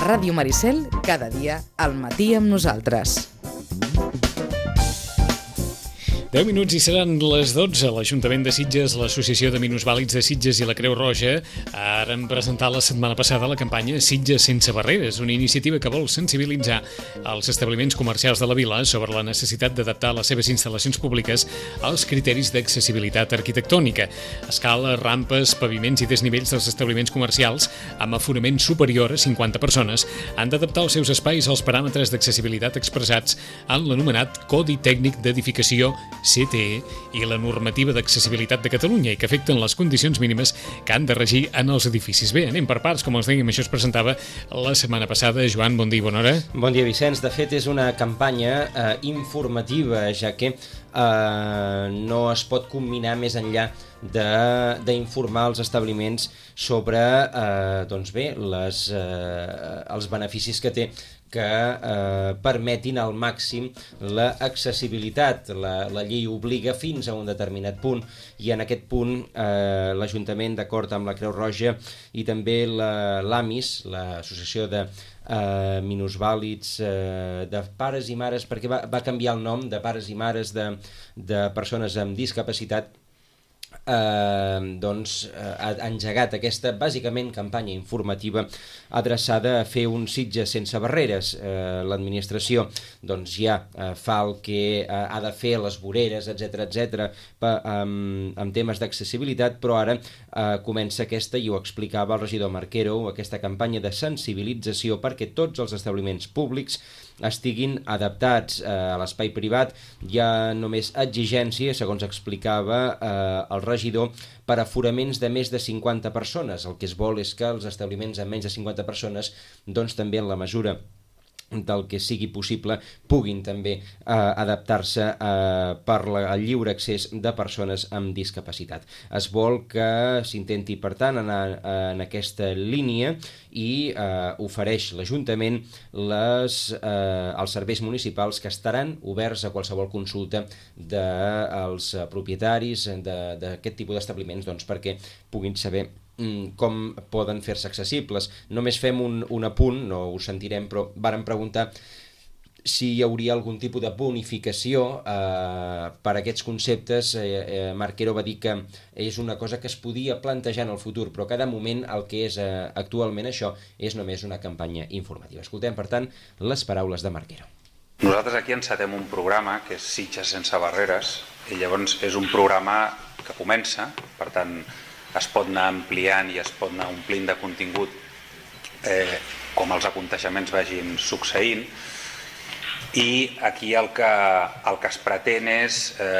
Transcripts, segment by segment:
Ràdio Maricel, cada dia al matí amb nosaltres. 10 minuts i seran les 12. L'Ajuntament de Sitges, l'Associació de Minusvàlids de Sitges i la Creu Roja han presentat la setmana passada la campanya Sitges sense barreres, una iniciativa que vol sensibilitzar els establiments comercials de la vila sobre la necessitat d'adaptar les seves instal·lacions públiques als criteris d'accessibilitat arquitectònica. Escales, rampes, paviments i desnivells dels establiments comercials amb aforament superior a 50 persones han d'adaptar els seus espais als paràmetres d'accessibilitat expressats en l'anomenat Codi Tècnic d'Edificació CTE i la normativa d'accessibilitat de Catalunya i que afecten les condicions mínimes que han de regir en els edificis. Bé, anem per parts, com els dèiem, això es presentava la setmana passada. Joan, bon dia i bona hora. Bon dia, Vicenç. De fet, és una campanya informativa, ja que no es pot combinar més enllà d'informar els establiments sobre els beneficis que té que permetin al màxim l'accessibilitat. La llei obliga fins a un determinat punt i en aquest punt l'Ajuntament, d'acord amb la Creu Roja i també l'AMIS, l'Associació de Minusvàlids de Pares i Mares, perquè va canviar el nom de Pares i Mares de Persones amb Discapacitat, ha engegat aquesta, bàsicament, campanya informativa adreçada a fer un Sitges sense barreres. L'administració ja fa el que ha de fer, les voreres, etc., amb temes d'accessibilitat, però ara comença aquesta, i ho explicava el regidor Marquero, aquesta campanya de sensibilització perquè tots els establiments públics estiguin adaptats a l'espai privat. Hi ha només exigència, segons explicava el regidor, per aforaments de més de 50 persones. El que es vol és que els establiments amb menys de 50 persones, també en la mesura del que sigui possible, puguin també adaptar-se per al lliure accés de persones amb discapacitat. Es vol que s'intenti, per tant, anar en aquesta línia i ofereix l'Ajuntament els serveis municipals que estaran oberts a qualsevol consulta dels propietaris d'aquest tipus d'establiments, perquè puguin saber com poden fer-se accessibles. Només fem un apunt, no ho sentirem, però vàrem preguntar si hi hauria algun tipus de bonificació per aquests conceptes. Marquero va dir que és una cosa que es podia plantejar en el futur, però cada moment el que és actualment això és només una campanya informativa. Escoltem, per tant, les paraules de Marquero. Nosaltres aquí encetem un programa que és Sitges sense barreres, i llavors és un programa que comença, per tant es pot anar ampliant i es pot anar omplint de contingut com els aconteixements vagin succeint, i aquí el que es pretén és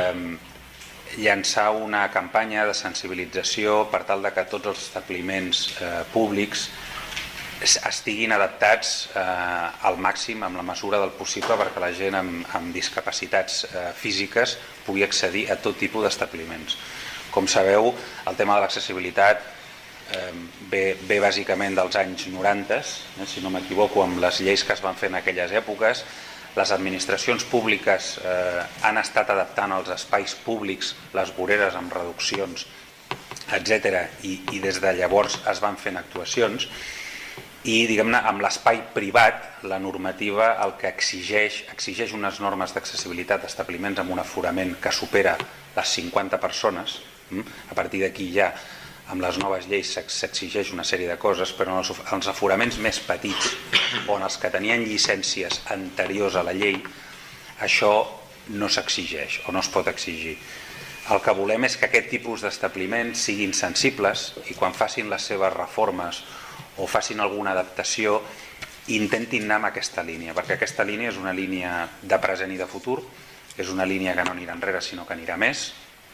llançar una campanya de sensibilització per tal de que tots els establiments públics estiguin adaptats al màxim, amb la mesura del possible, perquè la gent amb discapacitats físiques pugui accedir a tot tipus d'establiments. Com sabeu, el tema de l'accessibilitat ve bàsicament dels anys 90, si no m'equivoco, amb les lleis que es van fer en aquelles èpoques. Les administracions públiques han estat adaptant als espais públics les voreres amb reduccions, etc. I des de llavors es van fent actuacions. I, diguem-ne, amb l'espai privat, la normativa el que exigeix unes normes d'accessibilitat d'establiments amb un aforament que supera les 50 persones. A partir d'aquí ja, amb les noves lleis, s'exigeix una sèrie de coses, però en els aforaments més petits, on els que tenien llicències anteriors a la llei, això no s'exigeix o no es pot exigir. El que volem és que aquest tipus d'establiments siguin sensibles i quan facin les seves reformes o facin alguna adaptació intentin anar en aquesta línia, perquè aquesta línia és una línia de present i de futur, és una línia que no anirà enrere sinó que anirà més,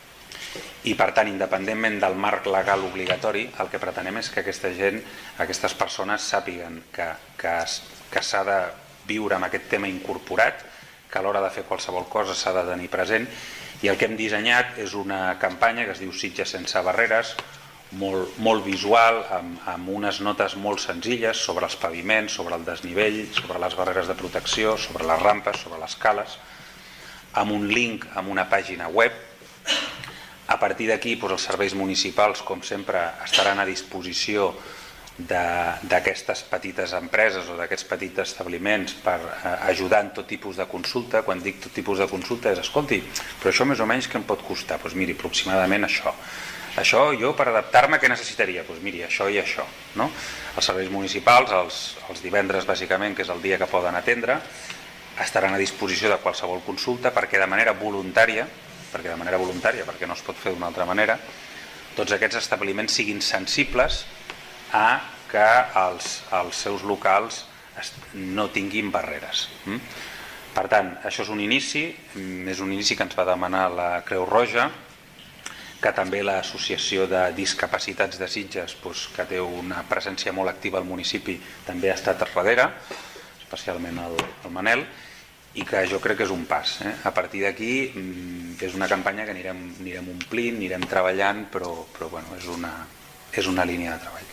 i per tant, independentment del marc legal obligatori, el que pretenem és que aquesta gent, aquestes persones sàpiguen que s'ha de viure amb aquest tema incorporat, que a l'hora de fer qualsevol cosa s'ha de tenir present, i el que hem dissenyat és una campanya que es diu Sitges sense barreres, molt visual, amb unes notes molt senzilles sobre els paviments, sobre el desnivell, sobre les barreres de protecció, sobre les rampes, sobre les cales, amb un link amb una pàgina web. A partir d'aquí, els serveis municipals, com sempre, estaran a disposició d'aquestes petites empreses o d'aquests petits establiments per ajudar en tot tipus de consulta. Quan dic tot tipus de consulta és, escolti, però això més o menys què em pot costar? Doncs miri, aproximadament això. Això jo per adaptar-me què necessitaria? Doncs miri, això i això. No? Els serveis municipals, els divendres bàsicament, que és el dia que poden atendre, estaran a disposició de qualsevol consulta perquè de manera voluntària, perquè no es pot fer d'una altra manera, tots aquests establiments siguin sensibles a que els seus locals no tinguin barreres. Per tant, això és un inici que ens va demanar la Creu Roja, que també l'Associació de Discapacitats de Sitges, que té una presència molt activa al municipi, també ha estat darrere, especialment el Manel, i que jo crec que és un pas. A partir d'aquí és una campanya que anirem omplint, anirem treballant, però bueno, és una línia de treball.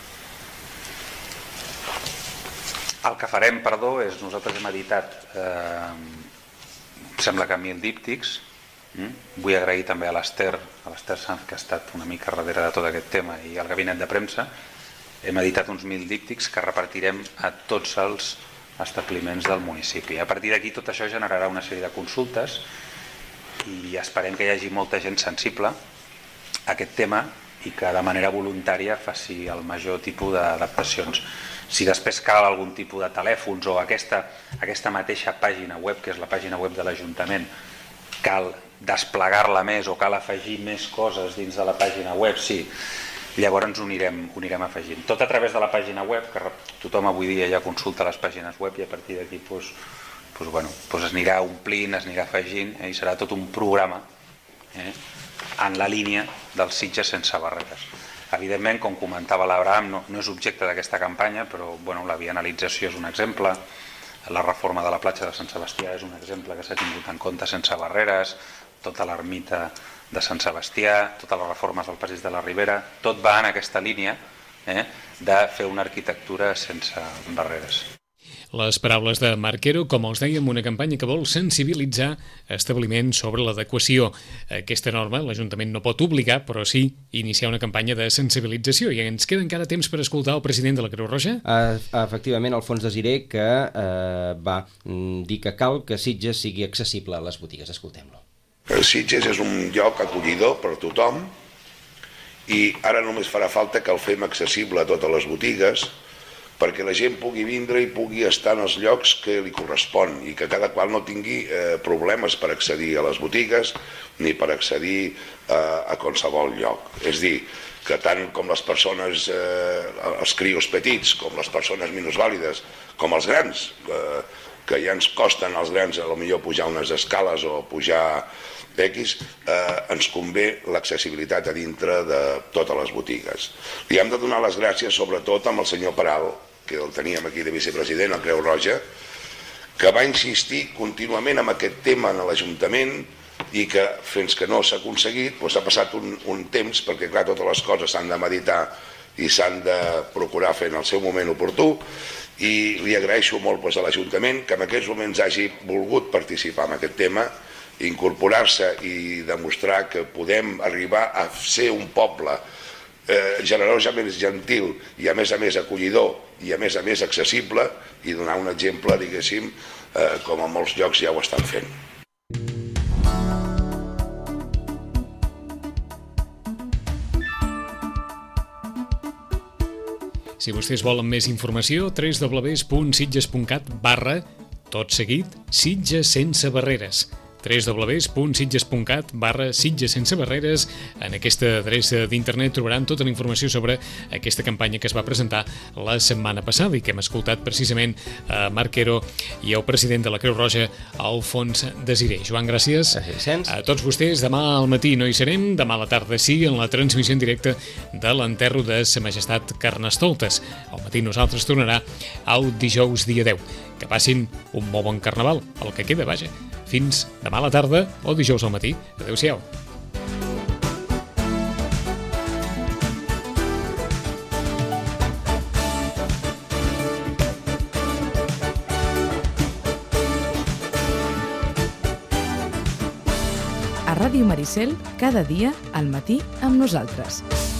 El que farem, és nosaltres hem editat, em sembla que 1.000 díptics. Vull agrair també a l'Ester Sanz, que ha estat una mica darrere de tot aquest tema, i al gabinet de premsa. Hem editat uns 1.000 díptics que repartirem a tots els establiments del municipi. A partir d'aquí tot això generarà una sèrie de consultes i esperem que hi hagi molta gent sensible a aquest tema i que de manera voluntària faci el major tipus d'adaptacions. Si després cal algun tipus de telèfons o aquesta mateixa pàgina web, que és la pàgina web de l'Ajuntament, cal desplegar-la més o cal afegir més coses dins de la pàgina web, sí, llavors ho anirem afegint. Tot a través de la pàgina web, que tothom avui dia ja consulta les pàgines web i a partir d'aquí es anirà omplint, es anirà afegint i serà tot un programa en la línia dels Sitges sense barreres. Evidentment, com comentava l'Abraham, no és objecte d'aquesta campanya, però la bienalització és un exemple, la reforma de la platja de Sant Sebastià és un exemple que s'ha tingut en compte sense barreres, tota l'ermita de Sant Sebastià, totes les reformes del passeig de la Ribera, tot va en aquesta línia de fer una arquitectura sense barreres. Les paraules de Marquero, com els dèiem, una campanya que vol sensibilitzar establiments sobre l'adequació. Aquesta norma l'Ajuntament no pot obligar, però sí iniciar una campanya de sensibilització. I ens queda encara temps per escoltar el president de la Creu Roja? Efectivament, Alfons Desiré, que va dir que cal que Sitges sigui accessible a les botigues. Escoltem-lo. Sitges és un lloc acollidor per tothom i ara només farà falta que el fem accessible a totes les botigues perquè la gent pugui vindre i pugui estar en els llocs que li correspon i que cada qual no tingui problemes per accedir a les botigues ni per accedir a qualsevol lloc. És dir, que tant com les persones, els crios petits, com les persones minusvàlides, com els grans, que ja ens costen als grans potser pujar unes escales o pujar X, ens convé l'accessibilitat a dintre de totes les botigues. Li hem de donar les gràcies sobretot amb el senyor Peral, que el teníem aquí de vicepresident a Creu Roja, que va insistir contínuament en aquest tema en l'Ajuntament i que fins que no s'ha aconseguit ha passat un temps, perquè clar, totes les coses s'han de meditar i s'han de procurar fer en el seu moment oportú, i li agraeixo molt a l'Ajuntament que en aquests moments hagi volgut participar en aquest tema, incorporar-se i demostrar que podem arribar a ser un poble generosament gentil i a més acollidor i a més accessible i donar un exemple, diguéssim, com a molts llocs ja ho estan fent. Si vostès volen més informació, www.sitges.cat/ tot seguit, Sitges sense barreres. www.sitges.cat/ Sitges sense barreres. En aquesta adreça d'internet trobaran tota la informació sobre aquesta campanya que es va presentar la setmana passada i que hem escoltat precisament a Marquero i al president de la Creu Roja, Alfons Desiré. Joan, gràcies. A tots vostès. Demà al matí no hi serem, demà a la tarda sí, en la transmissió en directe de l'enterro de Sa Majestat Carnestoltes. Al matí nosaltres tornarà el dijous dia 10. Que passin un molt bon carnaval, el que queda, vaja. Fins demà a la tarda o dijous al matí. Adéu-siau. A Ràdio Maricel, cada dia al matí amb nosaltres.